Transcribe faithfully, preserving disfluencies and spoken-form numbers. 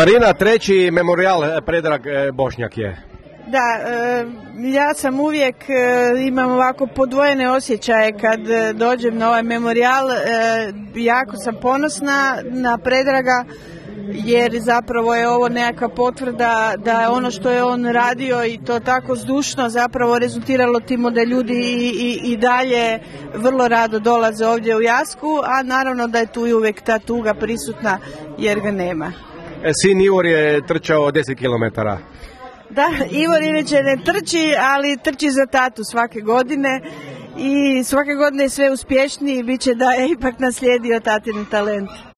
Marina, treći memorijal Predrag Bošnjak je. Da, e, ja sam uvijek e, imam ovako podvojene osjećaje kad e, dođem na ovaj memorijal. E, jako sam ponosna na Predraga jer zapravo je ovo nekakva potvrda da je ono što je on radio i to tako zdušno zapravo rezultiralo timo da ljudi i, i, i dalje vrlo rado dolaze ovdje u Jasku, a naravno da je tu i uvijek ta tuga prisutna jer ga nema. Sin Ivor je trčao deset kilometara. Da, Ivor inače ne trči, ali trči za tatu svake godine i svake godine je sve uspješniji i bit će da je ipak naslijedio tatini talent.